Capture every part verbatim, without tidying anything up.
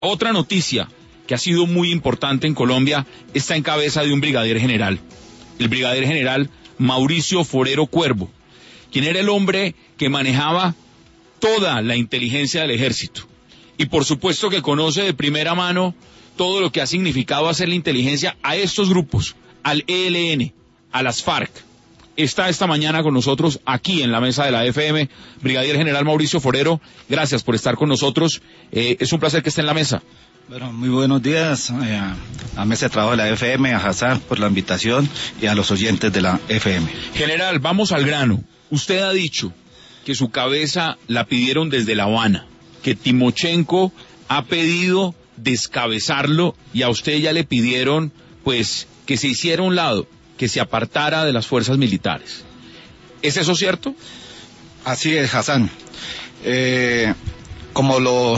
Otra noticia que ha sido muy importante en Colombia está en cabeza de un brigadier general, el brigadier general Mauricio Forero Cuervo, quien era el hombre que manejaba toda la inteligencia del ejército y por supuesto que conoce de primera mano todo lo que ha significado hacer la inteligencia a estos grupos, al E L N, a las FARC. Está esta mañana con nosotros aquí en la mesa de la F M, brigadier general Mauricio Forero, gracias por estar con nosotros, eh, es un placer que esté en la mesa. Bueno, muy buenos días eh, a la mesa de trabajo de la F M, a Hassan por la invitación y a los oyentes de la F M. General, vamos al grano. Usted ha dicho que su cabeza la pidieron desde La Habana, que Timochenko ha pedido descabezarlo y a usted ya le pidieron pues que se hiciera a un lado, que se apartara de las fuerzas militares. ¿Es eso cierto? Así es, Hassan. Eh, como lo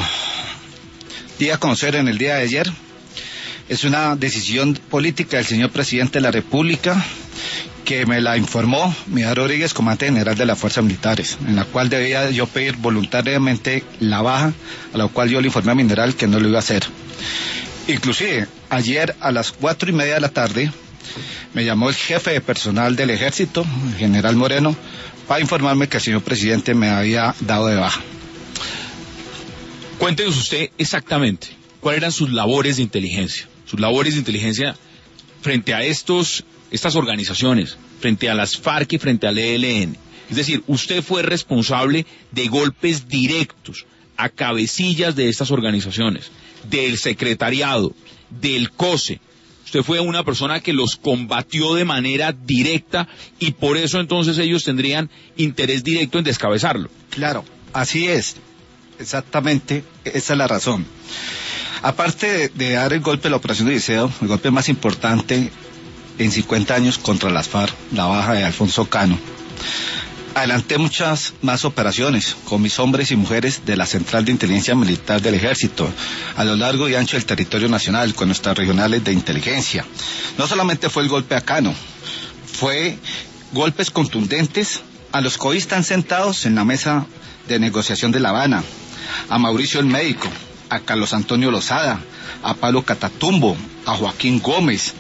di a conocer en el día de ayer, es una decisión política del señor presidente de la República que me la informó Miguel Rodríguez, comandante general de las fuerzas militares, en la cual debía yo pedir voluntariamente la baja, a la cual yo le informé a mi general que no lo iba a hacer. Inclusive, ayer a las cuatro y media de la tarde, me llamó el jefe de personal del ejército, el general Moreno, para informarme que el señor presidente me había dado de baja. Cuéntenos usted exactamente cuáles eran sus labores de inteligencia, sus labores de inteligencia frente a estos, estas organizaciones, frente a las FARC y frente al E L N. Es decir, usted fue responsable de golpes directos a cabecillas de estas organizaciones, del secretariado, del COSE. Usted fue una persona que los combatió de manera directa y por eso entonces ellos tendrían interés directo en descabezarlo. Claro, así es, exactamente, esa es la razón. Aparte de, de dar el golpe de la operación de Liceo, el golpe más importante en cincuenta años contra las FARC, la baja de Alfonso Cano, adelanté muchas más operaciones con mis hombres y mujeres de la Central de Inteligencia Militar del Ejército, a lo largo y ancho del territorio nacional, con nuestras regionales de inteligencia. No solamente fue el golpe a Cano, fue golpes contundentes a los que hoy están sentados en la mesa de negociación de La Habana, a Mauricio el Médico, a Carlos Antonio Lozada, a Pablo Catatumbo, a Joaquín Gómez,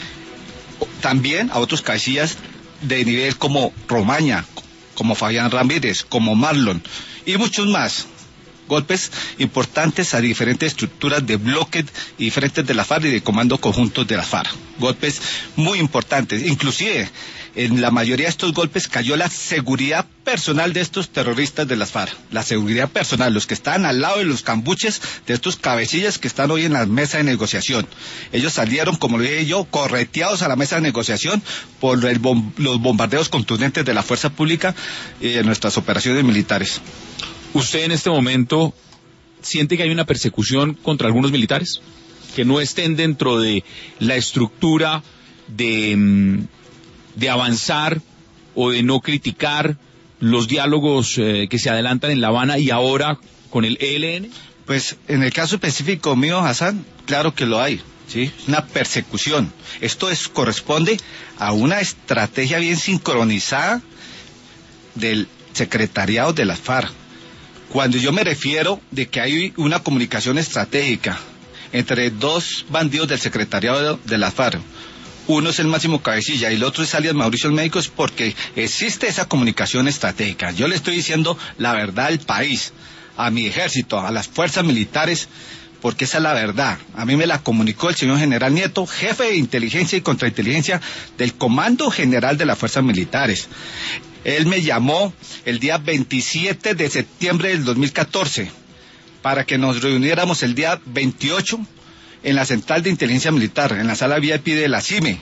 también a otros cabecillas de nivel como Romaña, como Fabián Ramírez, como Marlon, y muchos más. Golpes importantes a diferentes estructuras de bloques diferentes de la FARC y de comando conjuntos de la FARC. Golpes muy importantes. Inclusive, en la mayoría de estos golpes cayó la seguridad personal de estos terroristas de las FARC. La seguridad personal, los que estaban al lado de los cambuches de estos cabecillas que están hoy en la mesa de negociación. Ellos salieron, como lo dije yo, correteados a la mesa de negociación por el bom- los bombardeos contundentes de la fuerza pública y de nuestras operaciones militares. ¿Usted en este momento siente que hay una persecución contra algunos militares que no estén dentro de la estructura de, de avanzar o de no criticar los diálogos eh, que se adelantan en La Habana y ahora con el E L N? Pues en el caso específico mío, Hassan, claro que lo hay, ¿sí? Una persecución. Esto es, corresponde a una estrategia bien sincronizada del secretariado de las FARC. Cuando yo me refiero de que hay una comunicación estratégica entre dos bandidos del secretariado de la FARC, uno es el máximo cabecilla y el otro es alias Mauricio el Médico, es porque existe esa comunicación estratégica. Yo le estoy diciendo la verdad al país, a mi ejército, a las fuerzas militares, porque esa es la verdad. A mí me la comunicó el señor general Nieto, jefe de inteligencia y contrainteligencia del Comando General de las Fuerzas Militares. Él me llamó el día veintisiete de septiembre del dos mil catorce para que nos reuniéramos el día veintiocho en la Central de Inteligencia Militar, en la sala V I P de la C I M E.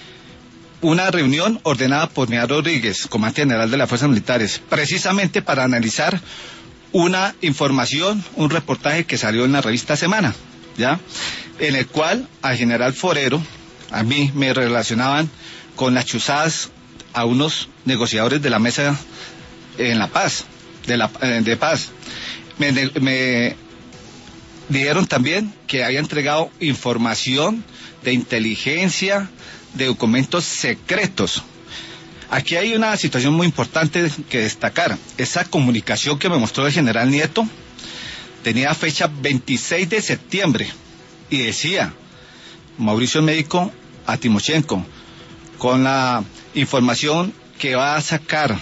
Una reunión ordenada por Miguel Rodríguez, comandante general de las Fuerzas Militares, precisamente para analizar una información, un reportaje que salió en la revista Semana, ¿ya? En el cual al general Forero, a mí me relacionaban con las chuzadas a unos negociadores de la mesa en La Paz, de, la, de paz. Me, me dijeron también que había entregado información de inteligencia, de documentos secretos. Aquí hay una situación muy importante que destacar. Esa comunicación que me mostró el general Nieto tenía fecha veintiséis de septiembre y decía Mauricio el médico a Timochenko, con la información que va a sacar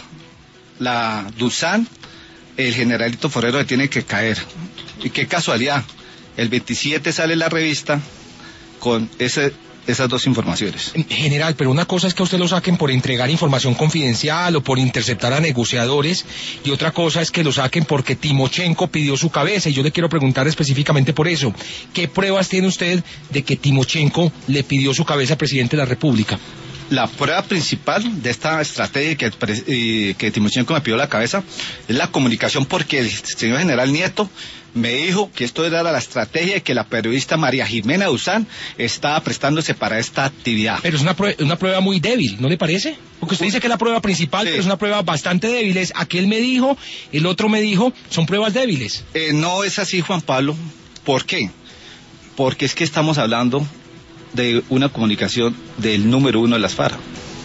la Dusan, el generalito Forero le tiene que caer. Y qué casualidad, el veintisiete sale la revista con ese, esas dos informaciones. General, pero una cosa es que a usted lo saquen por entregar información confidencial o por interceptar a negociadores, y otra cosa es que lo saquen porque Timochenko pidió su cabeza, y yo le quiero preguntar específicamente por eso. ¿Qué pruebas tiene usted de que Timochenko le pidió su cabeza al presidente de la República? La prueba principal de esta estrategia que, eh, que Timochenko me pidió la cabeza es la comunicación, porque el señor general Nieto me dijo que esto era la estrategia y que la periodista María Jimena Dusan estaba prestándose para esta actividad. Pero es una prueba, una prueba muy débil, ¿no le parece? Porque usted dice que es la prueba principal, sí, pero es una prueba bastante débil. Es, aquel me dijo, el otro me dijo, son pruebas débiles. Eh, no es así, Juan Pablo. ¿Por qué? Porque es que estamos hablando de una comunicación del número uno de las FARC.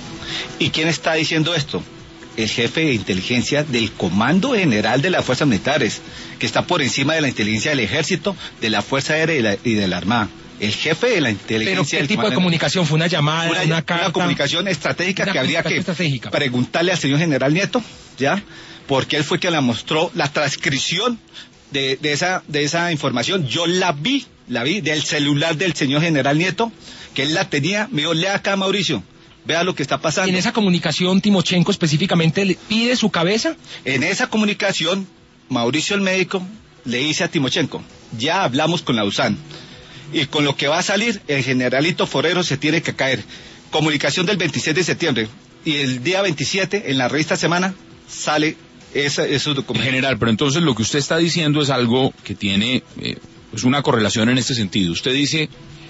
¿Y quién está diciendo esto? El jefe de inteligencia del Comando General de las Fuerzas Militares, que está por encima de la inteligencia del Ejército, de la Fuerza Aérea y, la, y de la Armada. El jefe de la inteligencia. ¿Pero qué tipo de comunicación? ¿Fue una llamada, una, una carta? Una comunicación estratégica una que habría que estratégica. preguntarle al señor general Nieto, ¿ya? Porque él fue quien le mostró la transcripción de, de, esa, de esa información. Yo la vi, la vi del celular del señor general Nieto, que él la tenía. Me dijo, lea acá, Mauricio, vea lo que está pasando. ¿En esa comunicación Timochenko específicamente le pide su cabeza? En esa comunicación, Mauricio el médico le dice a Timochenko, ya hablamos con la Dusan, y con lo que va a salir, el generalito Forero se tiene que caer. Comunicación del veintiséis de septiembre, y el día veintisiete, en la revista Semana, sale esa, esos documentos. General, pero entonces lo que usted está diciendo es algo que tiene eh, pues una correlación en este sentido. Usted dice,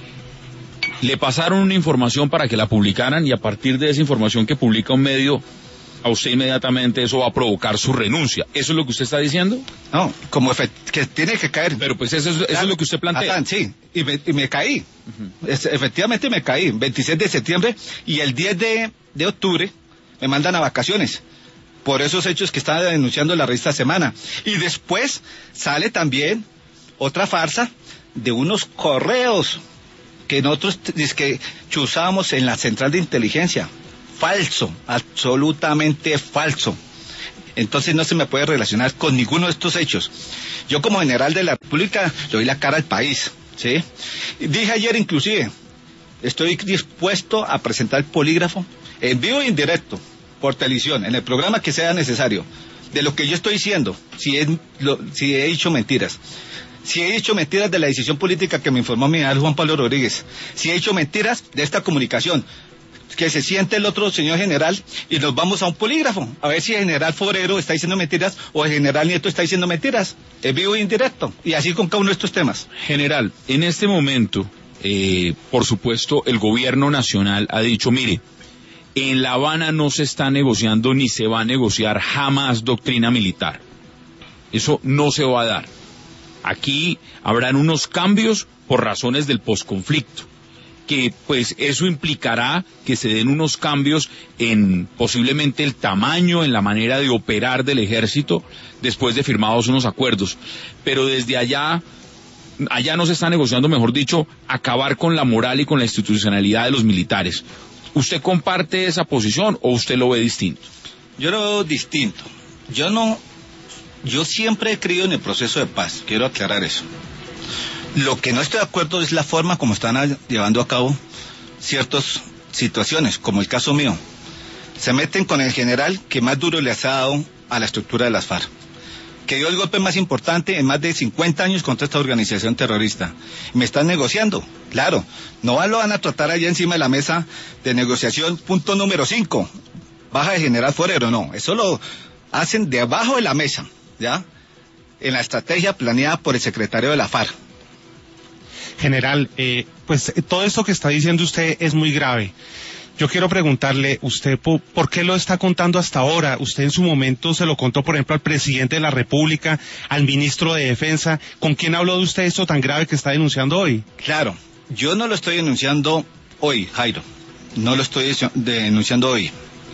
le pasaron una información para que la publicaran, y a partir de esa información que publica un medio, a usted inmediatamente eso va a provocar su renuncia. ¿Eso es lo que usted está diciendo? No, como que tiene que caer. Pero pues eso, es, eso es lo que usted plantea. Atán, sí, y me, y me caí. Uh-huh. Es, efectivamente me caí, veintiséis de septiembre, y el diez de, de octubre me mandan a vacaciones por esos hechos que estaba denunciando la revista Semana. Y después sale también otra farsa de unos correos que nosotros es que chuzábamos en la central de inteligencia. Falso, absolutamente falso. Entonces no se me puede relacionar con ninguno de estos hechos. Yo como general de la República le doy la cara al país, ¿sí? Dije ayer inclusive, estoy dispuesto a presentar el polígrafo en vivo e indirecto, por televisión, en el programa que sea necesario, de lo que yo estoy diciendo, si, es, lo, si he dicho mentiras. Si he dicho mentiras de la decisión política que me informó mi general Juan Pablo Rodríguez, si he dicho mentiras de esta comunicación, que se siente el otro señor general y nos vamos a un polígrafo, a ver si el general Forero está diciendo mentiras o el general Nieto está diciendo mentiras, es vivo e indirecto, y así con cada uno de estos temas. General, en este momento, eh, por supuesto, el gobierno nacional ha dicho, mire, en La Habana no se está negociando ni se va a negociar jamás doctrina militar. Eso no se va a dar. Aquí habrán unos cambios por razones del posconflicto, que pues eso implicará que se den unos cambios en posiblemente el tamaño, en la manera de operar del ejército, después de firmados unos acuerdos. Pero desde allá, allá no se está negociando, mejor dicho, acabar con la moral y con la institucionalidad de los militares. ¿Usted comparte esa posición o usted lo ve distinto? Yo lo veo distinto. Yo no, yo siempre he creído en el proceso de paz, quiero aclarar eso. Lo que no estoy de acuerdo es la forma como están llevando a cabo ciertas situaciones, como el caso mío. Se meten con el general que más duro les ha dado a la estructura de las FARC, que dio el golpe más importante en más de cincuenta años contra esta organización terrorista. Me están negociando, claro, no lo van a tratar allá encima de la mesa de negociación, punto número cinco, baja de general Forero, no, eso lo hacen debajo de la mesa, ¿ya? En la estrategia planeada por el secretario de la FARC. General, eh, pues todo esto que está diciendo usted es muy grave. Yo quiero preguntarle, usted, ¿por, ¿por qué lo está contando hasta ahora? Usted en su momento se lo contó, por ejemplo, al presidente de la República, al ministro de Defensa. ¿Con quién habló de usted esto tan grave que está denunciando hoy? Claro, yo no lo estoy denunciando hoy, Jairo. No lo estoy denunciando hoy.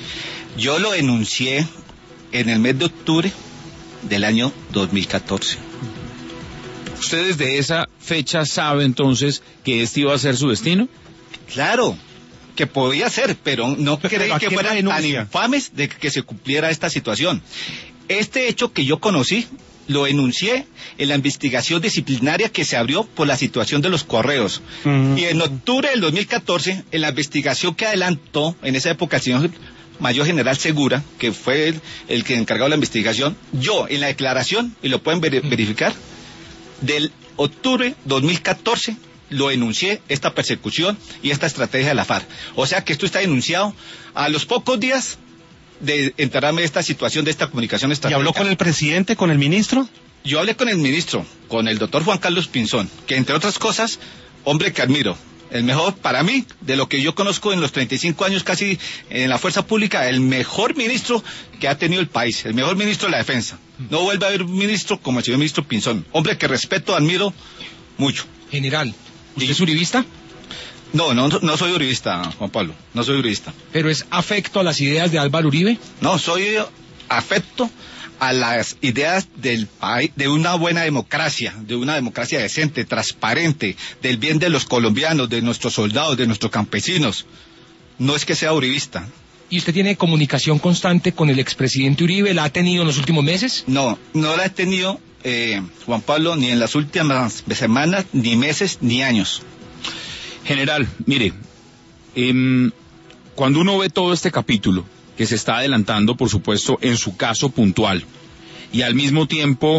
Yo lo denuncié en el mes de octubre del año dos mil catorce. ¿Usted desde esa fecha sabe entonces que este iba a ser su destino? Claro, que podía ser, pero no Pero creí ¿a que qué fueran tan renuncia? infames de que se cumpliera esta situación. Este hecho que yo conocí, lo enuncié en la investigación disciplinaria que se abrió por la situación de los correos. Mm. Y en octubre del dos mil catorce, en la investigación que adelantó en esa época el señor Mayor General Segura, que fue el, el que encargó de la investigación, yo en la declaración, y lo pueden ver- verificar, del octubre dos mil catorce lo enuncié, esta persecución y esta estrategia de la FARC. O sea que esto está denunciado a los pocos días de enterarme de esta situación, de esta comunicación ¿Y estratégica. habló con el presidente, con el ministro? Yo hablé con el ministro, con el doctor Juan Carlos Pinzón, que entre otras cosas, hombre que admiro, el mejor para mí, de lo que yo conozco en los treinta y cinco años casi en la fuerza pública, el mejor ministro que ha tenido el país, el mejor ministro de la defensa. No vuelve a haber un ministro como el señor ministro Pinzón, hombre que respeto, admiro mucho. General, ¿usted Y- es uribista? No, no, no soy uribista, Juan Pablo, no soy uribista. ¿Pero es afecto a las ideas de Álvaro Uribe? No, soy afecto a las ideas del país, de una buena democracia, de una democracia decente, transparente, del bien de los colombianos, de nuestros soldados, de nuestros campesinos. No es que sea uribista. ¿Y usted tiene comunicación constante con el expresidente Uribe? ¿La ha tenido en los últimos meses? No, no la he tenido, eh, Juan Pablo, ni en las últimas semanas, ni meses, ni años. General, mire, em, cuando uno ve todo este capítulo, que se está adelantando, por supuesto, en su caso puntual, y al mismo tiempo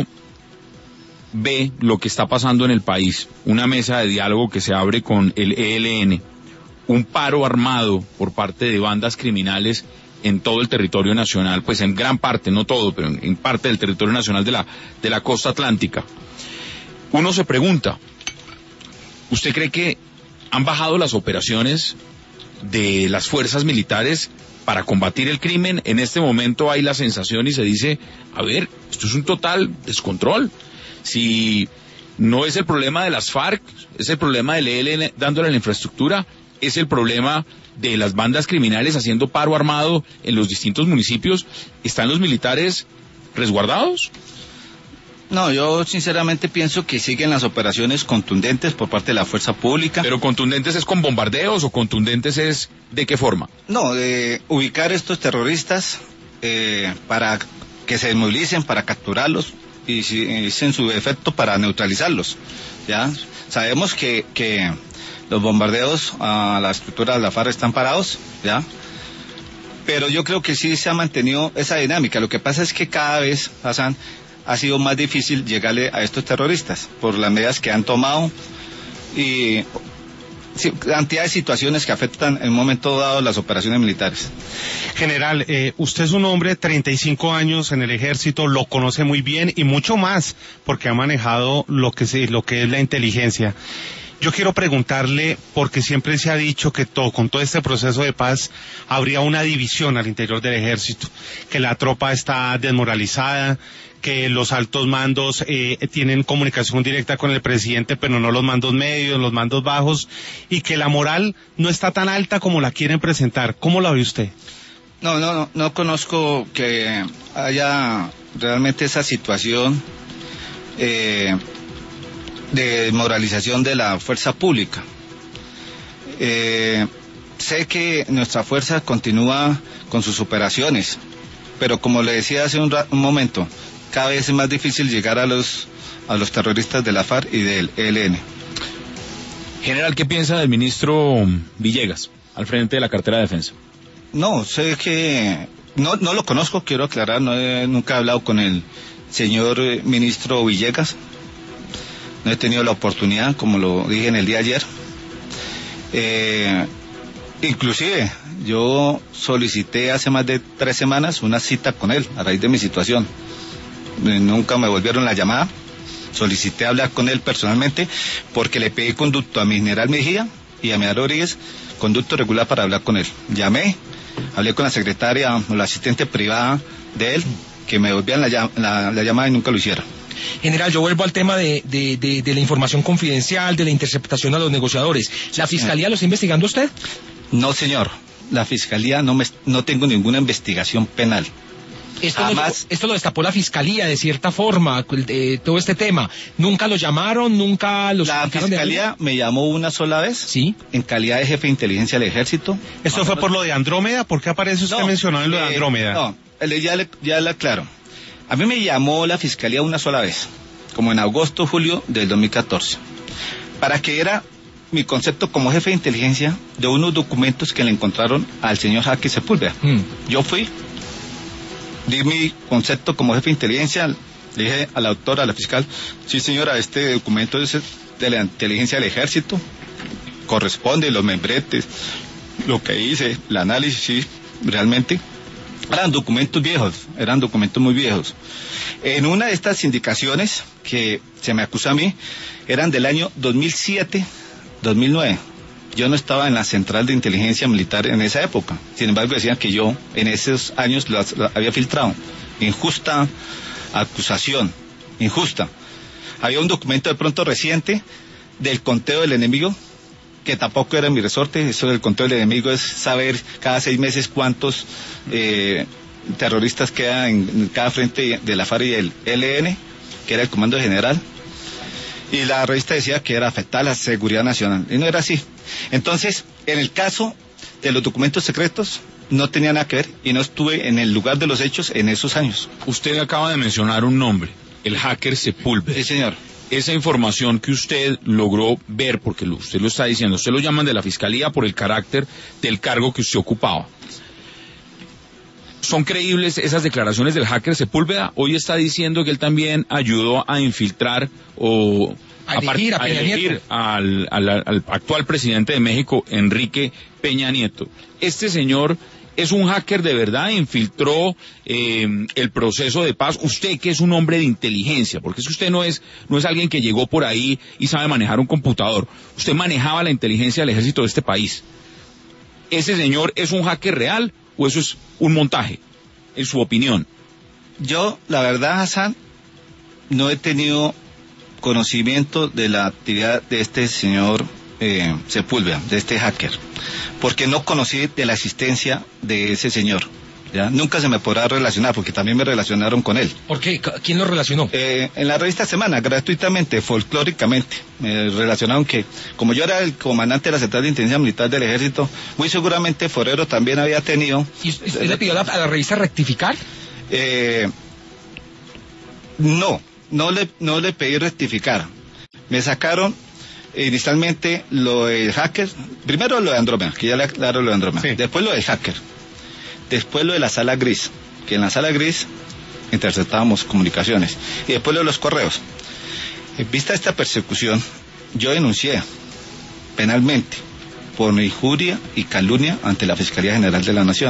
ve lo que está pasando en el país, una mesa de diálogo que se abre con el E L N, un paro armado por parte de bandas criminales en todo el territorio nacional, pues en gran parte, no todo, pero en, en parte del territorio nacional de la, de la costa atlántica. Uno se pregunta, ¿usted cree que han bajado las operaciones de las fuerzas militares para combatir el crimen? En este momento hay la sensación y se dice, a ver, esto es un total descontrol. Si no es el problema de las FARC, es el problema del E L N dándole la infraestructura, es el problema de las bandas criminales haciendo paro armado en los distintos municipios. ¿Están los militares resguardados? No, yo sinceramente pienso que siguen las operaciones contundentes por parte de la fuerza pública. ¿Pero contundentes es con bombardeos o contundentes es de qué forma? No, de ubicar estos terroristas eh, para que se desmovilicen, para capturarlos y si es en su defecto para neutralizarlos. Ya sabemos que, que los bombardeos a la estructura de la FARC están parados, ya. Pero yo creo que sí se ha mantenido esa dinámica. Lo que pasa es que cada vez, Hassan, ha sido más difícil llegarle a estos terroristas por las medidas que han tomado y sí, cantidad de situaciones que afectan en un momento dado las operaciones militares. General, eh, usted es un hombre de treinta y cinco años en el ejército, lo conoce muy bien y mucho más porque ha manejado lo que, se, lo que es la inteligencia. Yo quiero preguntarle, porque siempre se ha dicho que todo, con todo este proceso de paz habría una división al interior del ejército, que la tropa está desmoralizada, que los altos mandos eh, tienen comunicación directa con el presidente, pero no los mandos medios, los mandos bajos, y que la moral no está tan alta como la quieren presentar. ¿Cómo la ve usted? No, no, no, no conozco que haya realmente esa situación eh, de desmoralización de la fuerza pública. Eh, sé que nuestra fuerza continúa con sus operaciones, pero como le decía hace un, un momento, cada vez es más difícil llegar a los a los terroristas de la FARC y del E L N. General, ¿qué piensa del ministro Villegas al frente de la cartera de defensa? No, sé que no no lo conozco, quiero aclarar, no he, nunca he hablado con el señor eh, ministro Villegas. No he tenido la oportunidad, como lo dije en el día de ayer. Eh, inclusive, yo solicité hace más de tres semanas una cita con él, a raíz de mi situación. Eh, nunca me volvieron la llamada. Solicité hablar con él personalmente, porque le pedí conducto a mi general Mejía y a mi Rodríguez, conducto regular para hablar con él. Llamé, hablé con la secretaria o la asistente privada de él, que me volvían la, la, la llamada y nunca lo hicieron. General, yo vuelvo al tema de, de, de, de la información confidencial, de la interceptación a los negociadores. ¿La Fiscalía lo está investigando usted? No, señor. La Fiscalía no, me, no tengo ninguna investigación penal. Esto, Jamás. lo, esto lo destapó la fiscalía de cierta forma, eh, todo este tema. ¿Nunca lo llamaron? ¿Nunca los La sacaron de fiscalía me llamó una sola vez. Sí. En calidad de jefe de inteligencia del ejército. ¿Esto fue por lo de Andrómeda? ¿Por qué aparece usted No, mencionado en lo de eh, Andrómeda? No, le- ya le, ya le aclaro. A mí me llamó la fiscalía una sola vez, como en agosto, julio del dos mil catorce, para que era mi concepto como jefe de inteligencia de unos documentos que le encontraron al señor Jaque Sepúlveda. Mm. Yo fui, di mi concepto como jefe de inteligencia, le dije a la doctora, a la fiscal, sí señora, este documento es de la inteligencia del ejército, corresponde, los membretes, lo que hice, el análisis, sí, realmente. Eran documentos viejos, eran documentos muy viejos. En una de estas indicaciones que se me acusa a mí, eran del año dos mil siete, dos mil nueve. Yo no estaba en la central de inteligencia militar en esa época. Sin embargo, decían que yo en esos años las, las había filtrado. Injusta acusación, injusta. Había un documento de pronto reciente del conteo del enemigo, que tampoco era mi resorte. Eso del conteo del enemigo es saber cada seis meses cuántos eh, terroristas quedan en, en cada frente de la FARC y el E L N, que era el Comando General. Y la revista decía que era afectada la seguridad nacional, y no era así. Entonces, en el caso de los documentos secretos, no tenía nada que ver, y no estuve en el lugar de los hechos en esos años. Usted acaba de mencionar un nombre, el hacker Sepúlveda. Sí, señor. Esa información que usted logró ver, porque lo, usted lo está diciendo, usted lo llaman de la fiscalía por el carácter del cargo que usted ocupaba. ¿Son creíbles esas declaraciones del hacker Sepúlveda? Hoy está diciendo que él también ayudó a infiltrar o A elegir a a Peña elegir Nieto. al, al, al actual presidente de México, Enrique Peña Nieto. Este señor es un hacker de verdad, infiltró eh, el proceso de paz. Usted que es un hombre de inteligencia, porque es que usted no es, no es alguien que llegó por ahí y sabe manejar un computador. Usted manejaba la inteligencia del ejército de este país. ¿Ese señor es un hacker real o eso es un montaje, en su opinión? Yo, la verdad, Hassan, no he tenido conocimiento de la actividad de este señor eh, Sepúlveda, de este hacker, porque no conocí de la existencia de ese señor. ¿Ya? Nunca se me podrá relacionar, porque también me relacionaron con él. ¿Por qué? ¿Quién lo relacionó? Eh, en la revista Semana, gratuitamente, folclóricamente, me relacionaron que, como yo era el comandante de la Central de Inteligencia Militar del Ejército, muy seguramente Forero también había tenido... ¿Y usted le pidió a la, a la revista rectificar? Eh, no, no le, no le pedí rectificar. Me sacaron inicialmente lo del hacker, primero lo de Andrómeda, que ya le aclaro lo de Andrómeda, Sí. Después lo del hacker, después lo de la sala gris, que en la sala gris interceptábamos comunicaciones, y después lo de los correos. En vista de esta persecución, yo denuncié penalmente por injuria y calumnia ante la Fiscalía General de la Nación.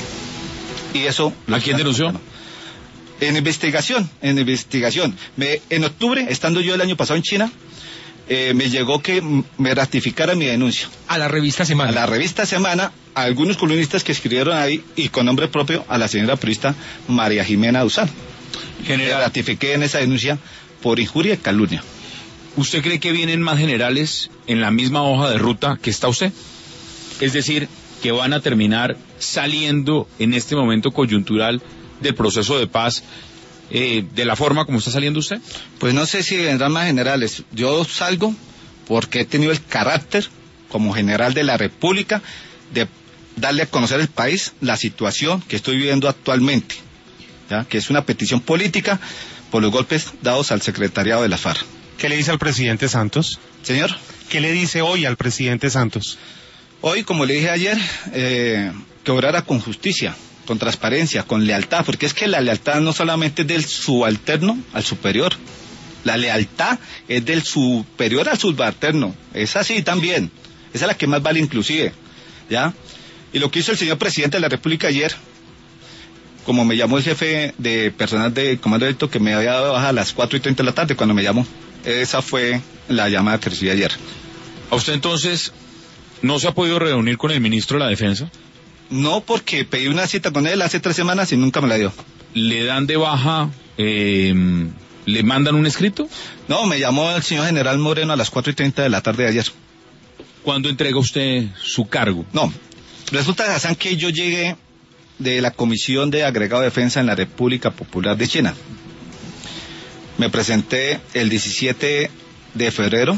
Y eso... ¿A quién denunció? En investigación, en investigación. Me, en octubre, estando yo el año pasado en China, eh, me llegó que m- me ratificara mi denuncia. A la revista Semana. A la revista Semana, a algunos columnistas que escribieron ahí, y con nombre propio, a la señora periodista María Jimena Duzán. Me General, ratifiqué en esa denuncia por injuria y calumnia. ¿usted cree que vienen más generales en la misma hoja de ruta que está usted? Es decir, que van a terminar saliendo en este momento coyuntural del proceso de paz eh, de la forma como está saliendo usted. Pues no sé si vendrán más generales. Yo salgo porque he tenido el carácter, como general de la República, de darle a conocer al país la situación que estoy viviendo actualmente, ¿ya? Que es una petición política por los golpes dados al secretariado de la FARC. ¿Qué le dice al presidente Santos? Señor, ¿Qué le dice hoy al presidente Santos? hoy, como le dije ayer, eh, que obrara con justicia, con transparencia, con lealtad, porque es que la lealtad no solamente es del subalterno al superior, la lealtad es del superior al subalterno, es así también, esa es la que más vale inclusive, ¿ya? Y lo que hizo el señor presidente de la República ayer, como me llamó el jefe de personal de comando directo, que me había dado baja a las cuatro y treinta de la tarde cuando me llamó, esa fue la llamada que recibí ayer. ¿A usted entonces no se ha podido reunir con el ministro de la Defensa? No, porque pedí una cita con él hace tres semanas y nunca me la dio. ¿Le dan de baja, eh, le mandan un escrito? No, me llamó el señor general Moreno a las cuatro y treinta de la tarde de ayer. ¿Cuándo entrega usted su cargo? No, resulta, Hassan, que yo llegué de la Comisión de Agregado de Defensa en la República Popular de China. Me presenté el diecisiete de febrero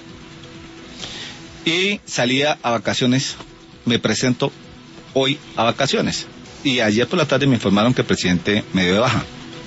y salía a vacaciones. Me presento hoy a vacaciones. Y ayer por la tarde me informaron que el presidente me dio de baja.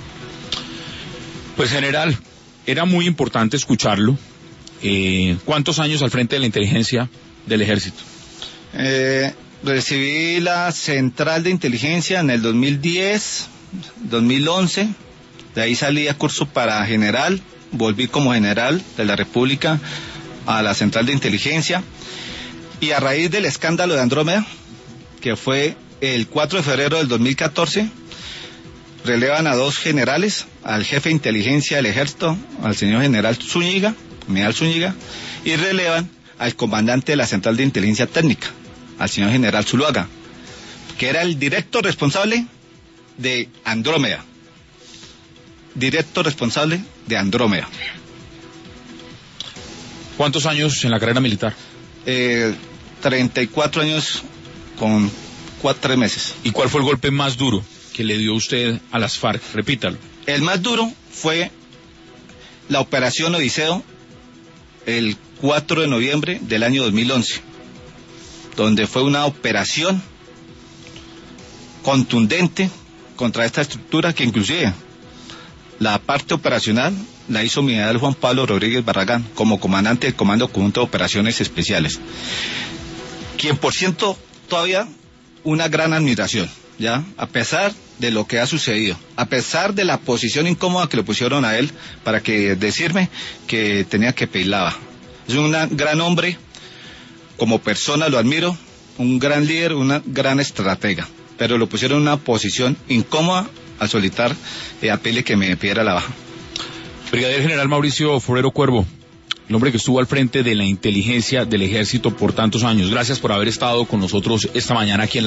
Pues general, era muy importante escucharlo. Eh, ¿Cuántos años al frente de la inteligencia del ejército? Eh, recibí la central de inteligencia en el dos mil diez, dos mil once. De ahí salí a curso para general. Volví como general de la República a la central de inteligencia. Y a raíz del escándalo de Andrómeda, que fue el cuatro de febrero del dos mil catorce, relevan a dos generales, al jefe de inteligencia del ejército, al señor general Zúñiga, general Zúñiga, y relevan al comandante de la central de inteligencia técnica, al señor general Zuluaga, que era el directo responsable de Andrómeda. Directo responsable de Andrómeda. ¿Cuántos años en la carrera militar? Eh, treinta y cuatro años con cuatro, tres meses. ¿Y cuál fue el golpe más duro que le dio usted a las FARC? Repítalo. El más duro fue la operación Odiseo el cuatro de noviembre del año dos mil once, donde fue una operación contundente contra esta estructura que inclusive la parte operacional la hizo mi general Juan Pablo Rodríguez Barragán como comandante del Comando Conjunto de Operaciones Especiales, quien por cierto todavía una gran admiración, ya, a pesar de lo que ha sucedido, a pesar de la posición incómoda que le pusieron a él para que decirme que tenía que pedir la baja. Es un gran hombre, como persona lo admiro, un gran líder, una gran estratega, pero lo pusieron en una posición incómoda al solicitar eh, a pedirle que me pidiera la baja. Brigadier General Mauricio Forero Cuervo, el hombre que estuvo al frente de la inteligencia del ejército por tantos años. Gracias por haber estado con nosotros esta mañana aquí en la